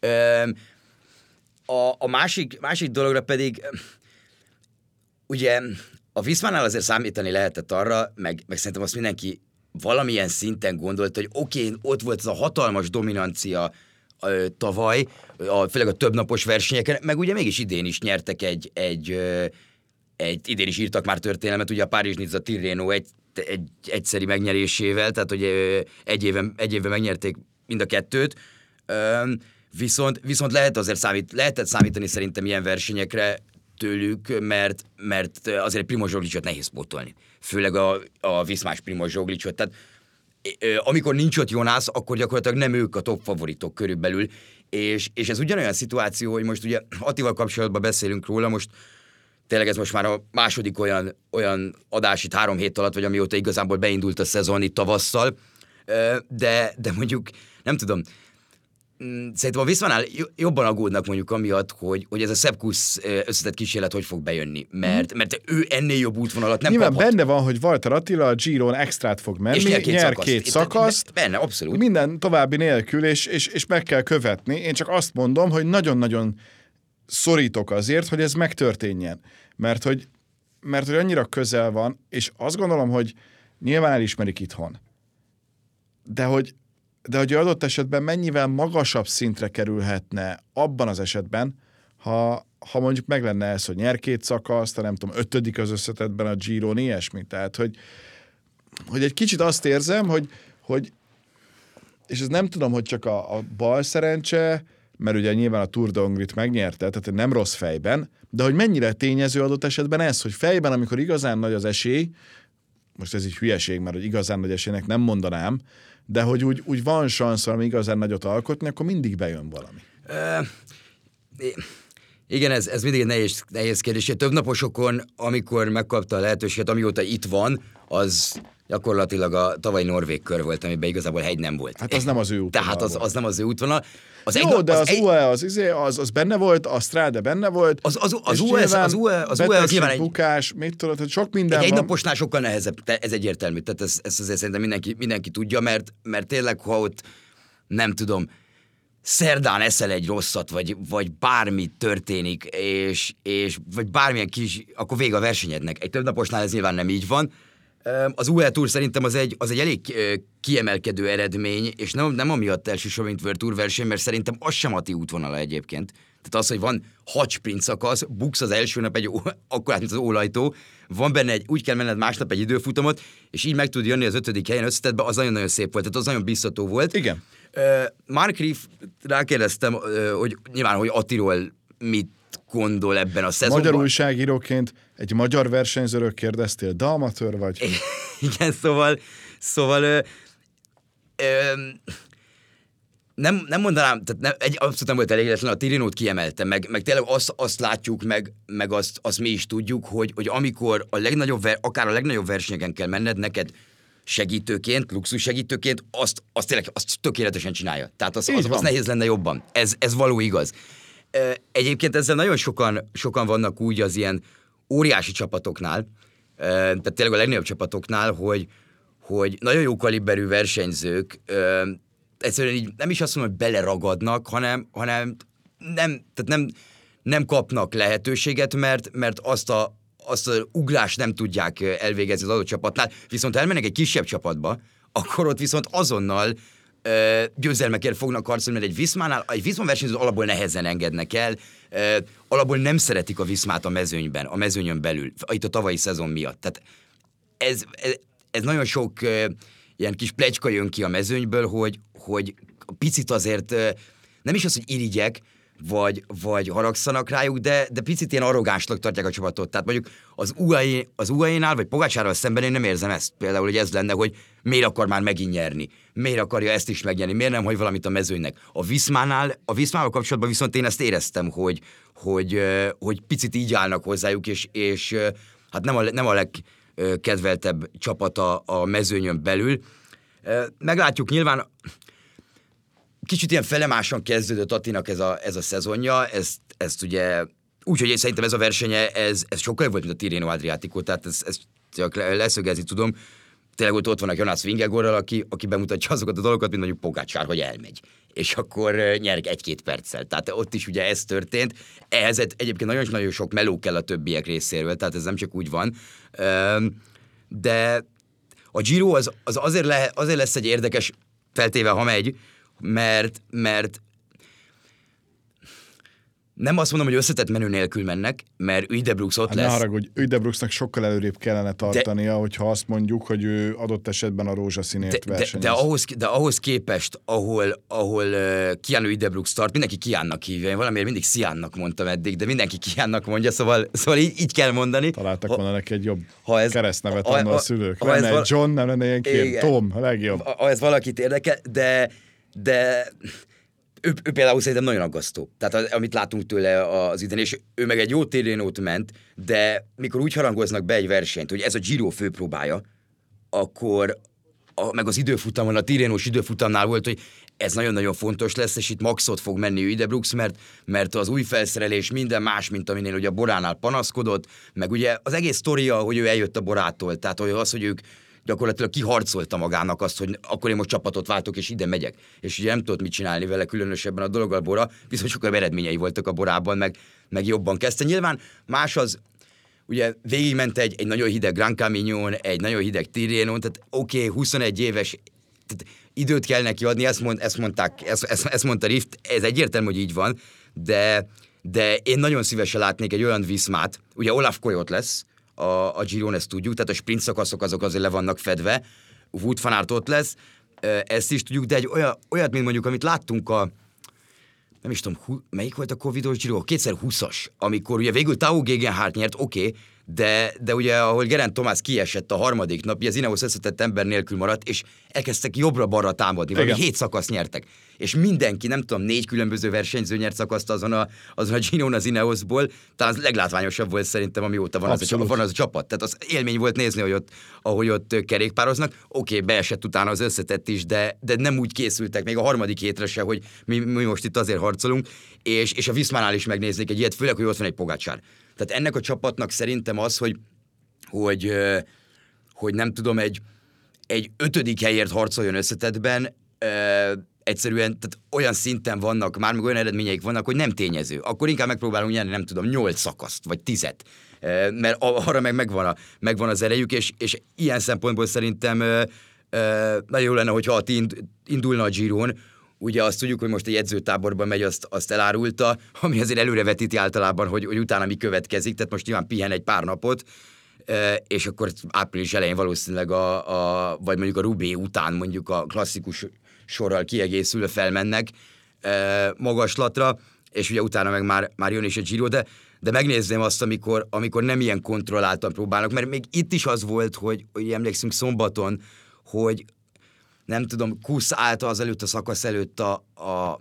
A, a másik, másik dologra pedig, ugye... A Viszmánál azért számítani lehetett arra, meg, meg szerintem azt mindenki valamilyen szinten gondolta, hogy oké, okay, ott volt ez a hatalmas dominancia ö, tavaly, a, főleg a többnapos versenyeken, meg ugye mégis idén is nyertek egy, egy, ö, egy idén is írtak már történelmet, ugye a Párizs-Nizza-Tirreno egy, egy egyszeri megnyerésével, tehát hogy egy éven, egy éven megnyerték mind a kettőt, ö, viszont, viszont lehet azért számít, lehetett számítani szerintem ilyen versenyekre, tőlük, mert, mert azért Primož Roglicot nehéz pótolni. Főleg a, a Viszmás Primož Roglicot. Tehát amikor nincs ott Jonas, akkor gyakorlatilag nem ők a top favoritok körülbelül. És, és ez ugyanolyan szituáció, hogy most ugye Attival kapcsolatban beszélünk róla, most tényleg ez most már a második olyan, olyan adás itt három hét alatt, vagy amióta igazából beindult a szezon itt tavasszal, de, de mondjuk nem tudom, szerintem a Viszmánál jobban aggódnak mondjuk amiatt, hogy, hogy ez a Sepkus összetett kísérlet hogy fog bejönni, mert, mert ő ennél jobb útvonalat nem Nyilván kaphat. benne van, hogy Walter Attila a Giron extrát fog menni, És nyer két nyer szakaszt. két szakaszt, Benne, abszolút. minden további nélkül, és, és, és meg kell követni. Én csak azt mondom, hogy nagyon-nagyon szorítok azért, hogy ez megtörténjen. Mert hogy, mert hogy annyira közel van, és azt gondolom, hogy nyilván elismerik itthon. De hogy, de hogy adott esetben mennyivel magasabb szintre kerülhetne abban az esetben, ha, ha mondjuk meg lenne ez, hogy nyer két szakaszt, ha nem tudom, ötödik az összetettben a Giron, ilyesmi. Tehát, hogy, hogy egy kicsit azt érzem, hogy, hogy és ez nem tudom, hogy csak a, a bal szerencse, mert ugye nyilván a Tour de Hongrit megnyerte, tehát nem rossz fejben, de hogy mennyire tényező adott esetben ez, hogy fejben, amikor igazán nagy az esély, most ez így hülyeség, mert hogy igazán nagy esélynek nem mondanám, de hogy úgy, úgy van szansz valami igazán nagyot alkotni, akkor mindig bejön valami. Uh, igen, ez, ez mindig egy nehéz, nehéz kérdés. Több naposokon, amikor megkapta a lehetőséget, amióta itt van, az gyakorlatilag a tavalyi norvég kör volt, amiben igazából hegy nem volt. Hát az nem az ő útvonal. Tehát az, az nem az ő útvonal. Az Jó, egy, de az, az, az U E E az, izé, az, az benne volt, a Strade benne volt. Az, az, az, U E E az U E E az nyilván egy... bukás, mit tudod, hogy sok minden egy van. Egy naposnál sokkal nehezebb, ez egyértelmű. Tehát ezt, ezt azért szerintem mindenki, mindenki tudja, mert, mert tényleg, ha ott nem tudom, szerdán eszel egy rosszat, vagy, vagy bármi történik, és, és, vagy bármilyen kis, akkor vége a versenyednek. Egy több naposnál ez nyilván nem így van. Az U E E Tour szerintem az egy, az egy elég kiemelkedő eredmény, és nem, nem amiatt elsősorban, mint World Tour verseny, mert szerintem az sem a ti útvonala egyébként. Tehát az, hogy van hat sprint szakasz, buksz az első nap egy akkorát, mint az ólajtó, van benne egy, úgy kell menned másnap egy időfutamot, és így meg tud jönni az ötödik helyen összetettbe, az nagyon-nagyon szép volt, tehát az nagyon biztató volt. Igen. Uh, Mark Riff, rákérdeztem, uh, hogy nyilván, hogy Attiról mit gondol ebben a szezonban. Magyar újságíróként egy magyar versenyzőről kérdeztél, de amatőr vagy? Igen, szóval, szóval ö, ö, nem, nem mondanám, tehát nem, egy, abszolút nem volt elégedetlen, a Tirinót kiemeltem, meg, meg tényleg azt, azt látjuk, meg, meg azt, azt mi is tudjuk, hogy, hogy amikor a legnagyobb, akár a legnagyobb versenyeken kell menned, neked segítőként, luxus segítőként, azt, azt tényleg azt tökéletesen csinálja. Tehát az, az, az nehéz lenne jobban. Ez, ez való igaz. Egyébként ezzel nagyon sokan, sokan vannak úgy az ilyen óriási csapatoknál, tehát tényleg a legnagyobb csapatoknál, hogy, hogy nagyon jó kaliberű versenyzők egyszerűen így nem is azt mondom, hogy beleragadnak, hanem, hanem nem, tehát nem, nem kapnak lehetőséget, mert, mert azt a azt az ugrást nem tudják elvégezni az adott csapatnál, viszont ha elmennek egy kisebb csapatba, akkor ott viszont azonnal ö, győzelmekért fognak harcolni, mert egy Viszmánál, egy Viszmán versenyzőt alapból nehezen engednek el, ö, alapból nem szeretik a Viszmát a mezőnyben, a mezőnyön belül, itt a tavalyi szezon miatt. Tehát ez, ez, ez nagyon sok ö, ilyen kis pletyka jön ki a mezőnyből, hogy, hogy picit azért ö, nem is az, hogy irigyek, vagy, vagy haragszanak rájuk, de, de picit ilyen arrogánsnak tartják a csapatot. Tehát mondjuk az u á é, az u á é-nál, vagy Pogacsárral szemben én nem érzem ezt. Például, hogy ez lenne, hogy miért akar már megint nyerni? Miért akarja ezt is megnyerni? Miért nem hagy valamit a mezőnynek? A Viszmánál, a Viszmával kapcsolatban viszont én ezt éreztem, hogy, hogy, hogy picit így állnak hozzájuk, és, és hát nem a, nem a legkedveltebb csapata a mezőnyön belül. Meglátjuk nyilván. Kicsit ilyen felemásan kezdődött Attinak ez a, ez a szezonja, ezt, ezt ugye, úgyhogy én szerintem ez a versenye, ez, ez sokkal jobb volt, mint a Tirreno Adriatico, tehát ezt, ezt csak leszögezni tudom. Tényleg ott, ott vannak Jonas Vingegaardral, aki, aki bemutatja azokat a dolgokat, mint mondjuk Pogačar, hogy elmegy. És akkor nyer egy-két perccel. Tehát ott is ugye ez történt. Ehhez egyébként nagyon-nagyon sok meló kell a többiek részéről, tehát ez nem csak úgy van. De a Giro az, az azért, le, azért lesz egy érdekes, feltéve ha megy, mert, mert nem azt mondom, hogy összetett menü nélkül mennek, mert Uijdebrooks ott hát lesz. Ne haragudj, Uijdebrooksnak sokkal előrébb kellene tartania, de, hogyha azt mondjuk, hogy ő adott esetben a rózsaszínért de, versenyez. De, de, ahhoz, de ahhoz képest, ahol, ahol uh, Kian Uijdebrooks tart, mindenki Kiannak hívja. Én valamiért mindig Siannak mondtam eddig, de mindenki Kiannak mondja, szóval, szóval így, így kell mondani. Találtak ha, volna neki egy jobb ez, keresztnevet ha, annál ha, a szülők. Ha lenne egy val- John, nem lenne ilyen két Tom, a legjobb. Ha ez valakit érdekel, de, de ő, ő például szerintem nagyon aggasztó. Tehát az, amit látunk tőle az idén, és ő meg egy jó Tirrenót ment, de mikor úgy harangoznak be egy versenyt, hogy ez a Giro főpróbája, akkor, a, meg az időfutamon, a Tirénós időfutamnál volt, hogy ez nagyon-nagyon fontos lesz, és itt maxot fog menni Uijdebrooks, mert, mert az új felszerelés minden más, mint aminél ugye a Boránál panaszkodott, meg ugye az egész sztoria, hogy ő eljött a Borától, tehát hogy az, hogy ők gyakorlatilag kiharcolta magának azt, hogy akkor én most csapatot váltok, és ide megyek. És ugye nem tudott mit csinálni vele különösebben a dologgal Bora, viszont sokkal eredményei voltak a Borában, meg, meg jobban kezdte. Nyilván más az, ugye végigment egy, egy nagyon hideg Gran Camino-n, egy nagyon hideg Tirrenon, tehát oké, okay, huszonegy éves, tehát időt kell neki adni, ezt, mond, ezt mondták, ezt, ezt, ezt mondta Rift, ez egyértelmű, hogy így van, de, de én nagyon szívesen látnék egy olyan Viszmát, ugye Olaf Koyot lesz a, a Giron, ezt tudjuk, tehát a sprint szakaszok azok azért le vannak fedve, Wout van Aert ott lesz, ezt is tudjuk, de egy olyan, olyat, mint mondjuk, amit láttunk a nem is tudom, hu, melyik volt a covidos Giro? kétezer-húszas, amikor ugye végül Tao Gegenhardt nyert, oké, okay, de, de ugye ahol Geraint Thomas kiesett a harmadik nap, az Ineos összetett ember nélkül maradt, és elkezdtek jobbra-balra támadni, vagy hét szakasz nyertek. És mindenki, nem tudom, négy különböző versenyző nyert szakaszt azon a, azon a Giron az Ineosból, talán az leglátványosabb volt szerintem, amióta van az, a, van az a csapat. Tehát az élmény volt nézni, hogy ott, ahogy ott kerékpároznak. Oké, okay, beesett utána az összetett is, de, de nem úgy készültek, még a harmadik hétre se, hogy mi, mi most itt azért harcolunk, és, és a Viszmánál is megnéznék egy ilyet, főleg, hogy ott van egy Pogačar. Tehát ennek a csapatnak szerintem az, hogy, hogy, hogy nem tudom, egy, egy ötödik helyért harcoljon összetettben, egyszerűen tehát olyan szinten vannak, már meg olyan eredményeik vannak, hogy nem tényező. Akkor inkább megpróbálunk nyerni, nem tudom, nyolc szakaszt, vagy tizet. Mert arra meg megvan, a, megvan az erejük, és, és ilyen szempontból szerintem nagyon jó lenne, hogyha indulna a Giron. Ugye azt tudjuk, hogy most egy edzőtáborban megy, azt, azt elárulta, ami azért előrevetíti általában, hogy, hogy utána mi következik, tehát most nyilván pihen egy pár napot, és akkor április elején valószínűleg, a, a, vagy mondjuk a Roubaix után mondjuk a klasszikus sorral kiegészülve felmennek magaslatra, és ugye utána meg már, már jön is a Giro, de, de megnézném azt, amikor, amikor nem ilyen kontrolláltan próbálnak, mert még itt is az volt, hogy, hogy emlékszünk szombaton, hogy nem tudom, Kusz állt az előtt a szakasz előtt a, a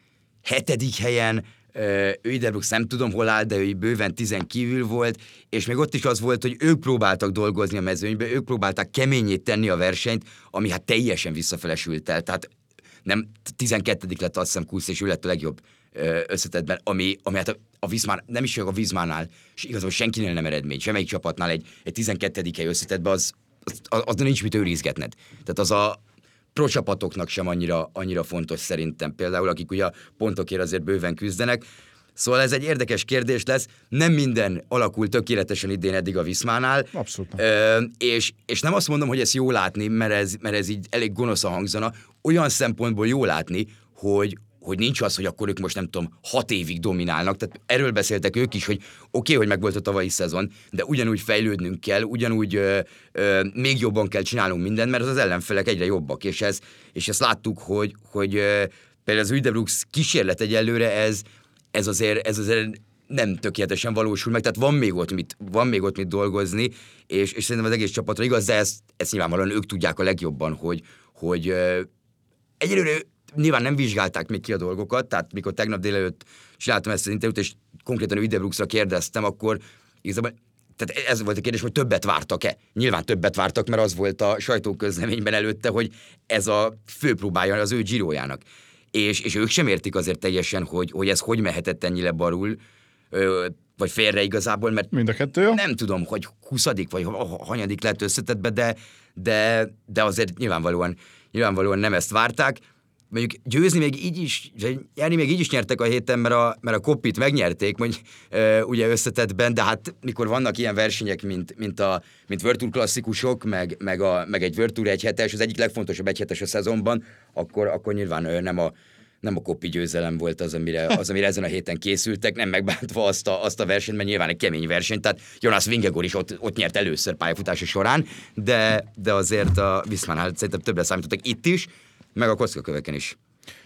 hetedik helyen, Uijdebrooks nem tudom hol áll, de ő bőven tizen kívül volt, és még ott is az volt, hogy ők próbáltak dolgozni a mezőnybe, ők próbálták keményét tenni a versenyt, ami hát teljesen visszafelesült el, tehát nem, tizenkettedik lett azt hiszem Kusz, és ő lett a legjobb összetettben, ami, ami hát a, a Viszmán, nem is a Viszmánál, és igazából senkinél nem eredmény, semmelyik csapatnál egy, egy tizenkettedik hely összetettben, az, az, az, az nincs mit őrizgetned. Tehát az a pro csapatoknak sem annyira, annyira fontos szerintem, például akik ugye a pontokért azért bőven küzdenek. Szóval ez egy érdekes kérdés lesz, nem minden alakul tökéletesen idén eddig a Viszmánál. Abszolút. Ö, és, és nem azt mondom, hogy ezt jó látni, mert ez, mert ez így elég gonoszan hangzana, olyan szempontból jó látni, hogy, hogy nincs az, hogy akkor ők most nem tudom, hat évig dominálnak, tehát erről beszéltek ők is, hogy oké, okay, hogy megvolt a tavalyi szezon, de ugyanúgy fejlődnünk kell, ugyanúgy ö, ö, még jobban kell csinálnunk mindent, mert az ellenfelek egyre jobbak, és, ez, és ezt láttuk, hogy, hogy ö, például az Uijdebrooks kísérlet egyelőre ez, ez, azért, ez azért nem tökéletesen valósul meg, tehát van még ott mit, van még ott mit dolgozni, és, és szerintem az egész csapatra igaz, de ezt, ezt nyilvánvalóan ők tudják a legjobban, hogy, hogy ö, egyelőre nyilván nem vizsgálták még ki a dolgokat, tehát mikor tegnap délelőtt csináltam ezt az interjút, és konkrétan Uijdebrooksra kérdeztem, akkor igazából tehát ez volt a kérdés, hogy többet vártak-e? Nyilván többet vártak, mert az volt a sajtóközleményben előtte, hogy ez a főpróbája az ő Girójának. És, és ők sem értik azért teljesen, hogy, hogy ez hogy mehetett ennyire barul, ö, vagy félre igazából, mert mind a kettő jó? Nem tudom, hogy huszadik vagy hanyadik lett összetettbe, de, de, de azért nyilvánvalóan, nyilvánvalóan nem ezt várták. Mondjuk győzni még így is, nyerni még így is nyertek a héten, mert a, mert a Koppit megnyerték, mondjuk, e, ugye összetettben, de hát mikor vannak ilyen versenyek, mint, mint a mint World Tour klasszikusok, meg, meg, a, meg egy World Tour egyhetes, az egyik legfontosabb egyhetes a szezonban, akkor, akkor nyilván nem a, nem a Koppi győzelem volt az amire, az, amire ezen a héten készültek, nem megbántva azt a, azt a versenyt, mert nyilván egy kemény verseny, tehát Jonas Vingegaard is ott, ott nyert először pályafutása során, de, de azért a Viszmánál szerintem többre számítottak itt is, meg a kockaköveken is.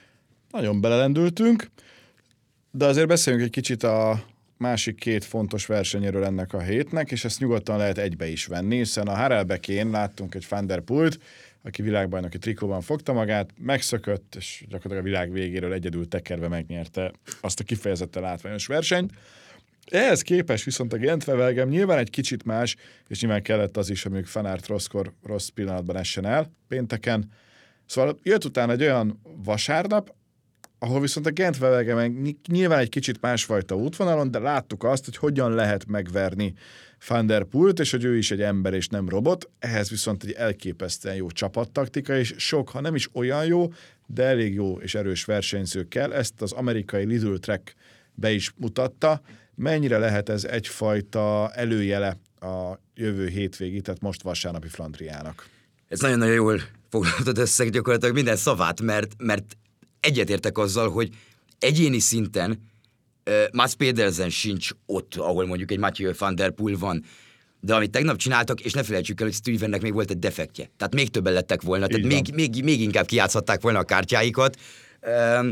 Nagyon belelendültünk, de azért beszéljünk egy kicsit a másik két fontos versenyéről ennek a hétnek, és ezt nyugodtan lehet egybe is venni, hiszen a Harelbekén láttunk egy Van der Poelt, aki világbajnoki trikóban fogta magát, megszökött, és gyakorlatilag a világ végéről egyedül tekerve megnyerte azt a kifejezetten látványos versenyt. Ehhez képest viszont a Gent-Wevelgem nyilván egy kicsit más, és nyilván kellett az is, amíg Van Aert rosszkor, rossz pillanatban essen el pénteken. Szóval jött utána egy olyan vasárnap, ahol viszont a Gent-Wevelgem nyilván egy kicsit másfajta útvonalon, de láttuk azt, hogy hogyan lehet megverni Van der Poelt, és hogy ő is egy ember és nem robot. Ehhez viszont egy elképesztően jó csapattaktika, és sok, ha nem is olyan jó, de elég jó és erős versenyző kell. Ezt az amerikai Lidl Trek be is mutatta. Mennyire lehet ez egyfajta előjele a jövő hétvégi, tehát most vasárnapi Flandriának? Ez nagyon-nagyon jól foglaltad össze gyakorlatilag minden szavát, mert, mert egyetértek azzal, hogy egyéni szinten uh, Mats Pedersen sincs ott, ahol mondjuk egy Mathieu van der Poel van, de amit tegnap csináltak, és ne felejtsük el, hogy Stuyvennek még volt egy defektje. Tehát még többen lettek volna, így tehát még, még, még inkább kijátszhatták volna a kártyáikat. Uh,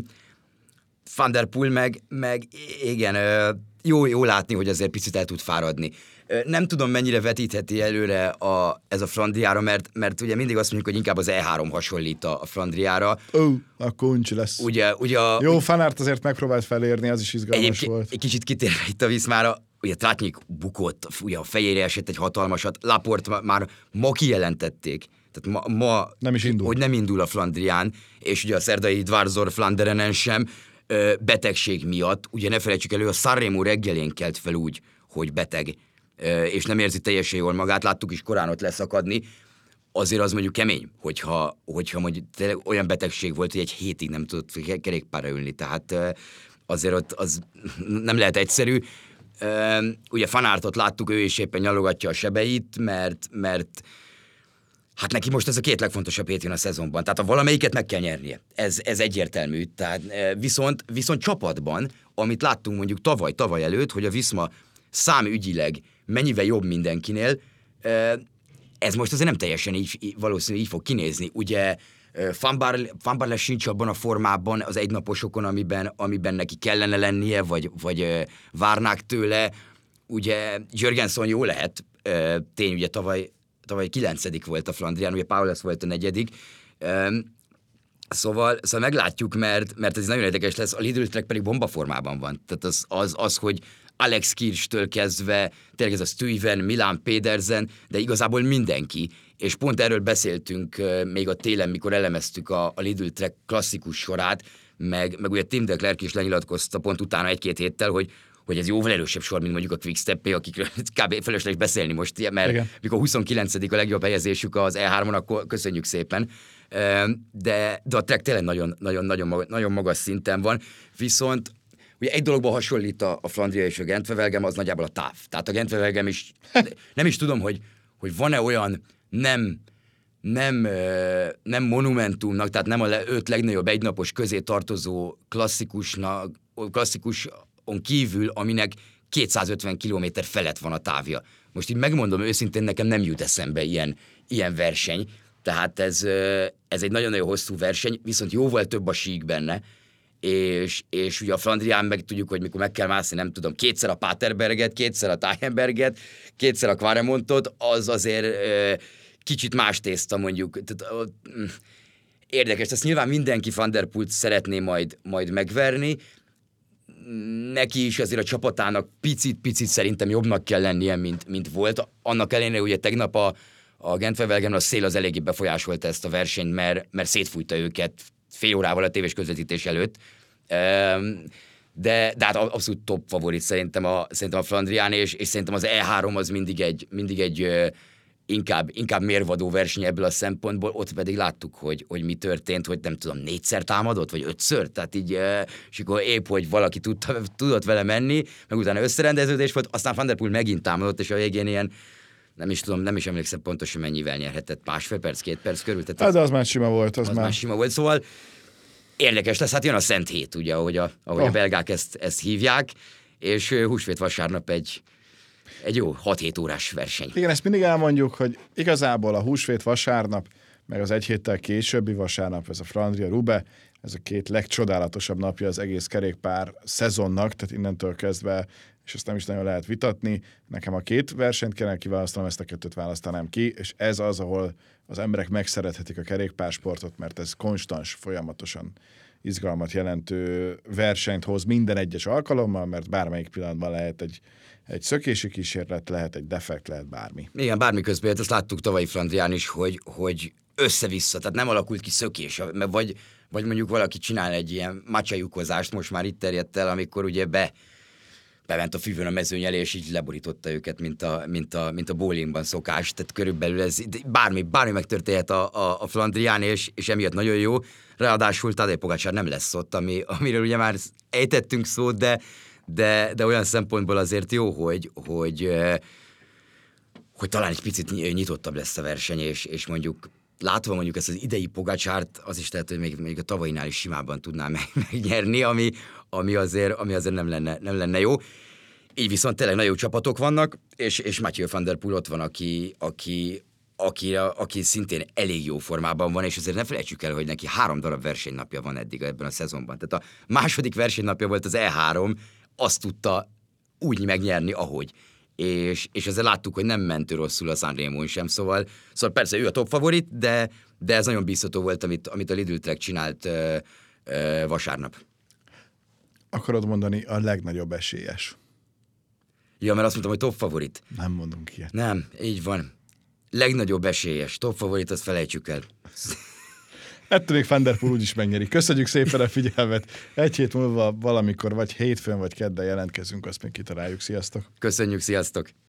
Van der Poel meg, meg igen, uh, jó, jó látni, hogy azért picit el tud fáradni. Nem tudom, mennyire vetítheti előre a, ez a Flandriára, mert, mert ugye mindig azt mondjuk, hogy inkább az E három hasonlít a, a Flandriára. Ó, oh, akkor uncsi lesz. Ugye, ugye a, Jó, Van Aert azért megpróbált felérni, az is izgalmas volt. Egy kicsit kitérve itt a Viszmára, ugye Tratnik bukott, ugye a fejére esett egy hatalmasat, Laport már ma kijelentették, tehát ma, ma nem is indul. Hogy nem indul a Flandrián, és ugye a szerdai Dvarzor Flanderenen sem, betegség miatt, ugye ne felejtsük elő, a Sanremo reggelén kelt fel úgy, hogy beteg, és nem érzi teljesen jól magát, láttuk is korán ott leszakadni, azért az mondjuk kemény, hogyha, hogyha mondjuk olyan betegség volt, hogy egy hétig nem tudott kerékpárra ülni, tehát azért ott az nem lehet egyszerű. Ugye Van Aertot láttuk, ő is éppen nyalogatja a sebeit, mert, mert hát neki most ez a két legfontosabb hétvén a szezonban, tehát a valamelyiket meg kell nyernie. Ez, ez egyértelmű. Tehát viszont, viszont csapatban, amit láttunk mondjuk tavaly, tavaly előtt, hogy a Viszma számügyileg mennyivel jobb mindenkinél, ez most azért nem teljesen így, valószínűleg így fog kinézni. Ugye Van Barle sincs abban a formában az egynaposokon, amiben, amiben neki kellene lennie, vagy, vagy várnák tőle. Ugye Jörgenson jó lehet, tény, ugye tavaly tavaly kilencedik volt a Flandrián, ugye Paules volt a negyedik. Szóval, szóval meglátjuk, mert, mert ez nagyon érdekes lesz, a Lidl Trek pedig bombaformában van. Tehát az, az, az hogy Alex Kirstől kezdve, tényleg ez a Stuyven, Milan Pedersen, de igazából mindenki. És pont erről beszéltünk még a télen, mikor elemeztük a, a Lidl Trek klasszikus sorát, meg, meg ugye Tim de Klerk is lenyilatkozta pont utána egy-két héttel, hogy hogy ez jóval erősebb sor, mint mondjuk a Quick-Step-é, akikről kb. Felesleges beszélni most, mert igen. Mikor huszonkilencedik a legjobb helyezésük az E hármon, akkor köszönjük szépen. De, de a Trek tényleg nagyon, nagyon, nagyon, nagyon magas szinten van, viszont ugye egy dologban hasonlít a, a Flandria és a Gent-Wevelgem, az nagyjából a táv. Tehát a Gent-Wevelgem is, nem is tudom, hogy, hogy van-e olyan nem, nem, nem monumentumnak, tehát nem a öt legnagyobb egynapos közé tartozó klasszikusnak, klasszikus on kívül, aminek kétszázötven kilométer felett van a távja. Most így megmondom őszintén, nekem nem jut eszembe ilyen, ilyen verseny, tehát ez, ez egy nagyon-nagyon hosszú verseny, viszont jóval több a sík benne, és, és ugye a Flandrián meg tudjuk, hogy mikor meg kell mászni, nem tudom, kétszer a Paterberget, kétszer a Tajenberget, kétszer a Quaremontot, az azért kicsit más tészta mondjuk. Tehát, érdekes, ezt nyilván mindenki Van der Poelt szeretné majd, majd megverni, neki is azért a csapatának picit-picit szerintem jobbnak kell lennie, mint, mint volt. Annak ellenére, ugye tegnap a, a Gent-Wevelgem a szél az eléggé befolyásolta ezt a versenyt, mert, mert szétfújta őket fél órával a tévés közvetítés előtt. De, de hát abszolút top favorit szerintem a, szerintem a Flandrián, és, és szerintem az E három az mindig egy, mindig egy inkább, inkább mérvadó verseny ebből a szempontból, ott pedig láttuk, hogy, hogy mi történt, hogy nem tudom, négyszer támadott, vagy ötször, tehát így, és akkor épp, hogy valaki tudta, tudott vele menni, meg utána összerendeződés volt, aztán Van der Poel megint támadott, és a végén ilyen, nem is tudom, nem is emlékszem pontosan mennyivel nyerhetett, másfél perc, két perc körül. Tehát az, az, az már sima volt, az, az már. már sima volt, szóval érdekes lesz, hát jön a Szent Hét, ugye, ahogy a, ahogy oh. a belgák ezt, ezt hívják, és húsvét vasárnap egy Egy jó hat-hét órás verseny. Igen, ezt mindig elmondjuk, hogy igazából a húsvét vasárnap, meg az egy héttel későbbi vasárnap, ez a Flandria-Roubaix, ez a két legcsodálatosabb napja az egész kerékpár szezonnak, tehát innentől kezdve, és ezt nem is nagyon lehet vitatni, nekem a két versenyt kellene kiválasztanom, ezt a kettőt választanám ki, és ez az, ahol az emberek megszerethetik a kerékpársportot, mert ez konstans, folyamatosan izgalmat jelentő versenyt hoz minden egyes alkalommal, mert bármelyik pillanatban lehet egy, egy szökési kísérlet, lehet egy defekt, lehet bármi. Igen, bármi közben, ezt láttuk tavalyi Flandrián is, hogy, hogy össze-vissza, tehát nem alakult ki szökés, vagy, vagy mondjuk valaki csinál egy ilyen macsajukozást, most már itt terjedt el, amikor ugye be bement a füvön a mezőny elé, és így leborította őket, mint a, mint a, mint a bowlingban szokás. Tehát körülbelül ez bármi, bármi megtörténhet a, a, a Flandrián, és, és emiatt nagyon jó. Ráadásul Tadej Pogačar nem lesz ott, ami, amiről ugye már ejtettünk szót, de, de, de olyan szempontból azért jó, hogy, hogy, hogy talán egy picit nyitottabb lesz a verseny, és, és mondjuk látva mondjuk ezt az idei Pogačart, az is lehet, hogy még, még a tavainál is simában tudná meg, megnyerni, ami, ami, azért, ami azért nem lenne, nem lenne jó. Így viszont tényleg nagyon jó csapatok vannak, és, és Mathieu van der Poel ott van, aki, aki, aki, aki szintén elég jó formában van, és azért ne felejtsük el, hogy neki három darab versenynapja van eddig ebben a szezonban. Tehát a második versenynapja volt az E három, azt tudta úgy megnyerni, ahogy. És, és ezzel láttuk, hogy nem ment rosszul a Sanremón sem, szóval, szóval persze ő a top favorit, de, de ez nagyon bízható volt, amit, amit a Lidl Trek csinált ö, ö, vasárnap. Akarod mondani a legnagyobb esélyes? Ja, mert azt mondtam, hogy top favorit. Nem mondunk ilyet. Nem, így van. Legnagyobb esélyes, top favorit, azt felejtsük el. Ettől még Van der Poel úgyis megnyeri. Köszönjük szépen a figyelmet. Egy hét múlva valamikor, vagy hétfőn, vagy kedden jelentkezünk, azt még kitaláljuk. Sziasztok! Köszönjük, sziasztok!